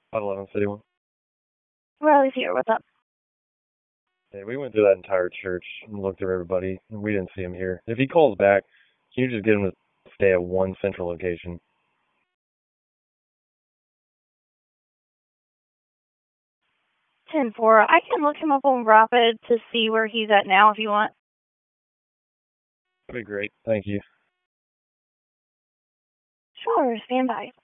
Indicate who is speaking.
Speaker 1: 11 City one.
Speaker 2: Riley's here. What's up?
Speaker 1: Hey, we went through that entire church and looked through everybody, and we didn't see him here. If he calls back, can you just get him to stay at one central location?
Speaker 2: 10-4. I can look him up on Rapid to see where he's at now if you want.
Speaker 1: That'd be great. Thank you.
Speaker 2: Sure, stand by.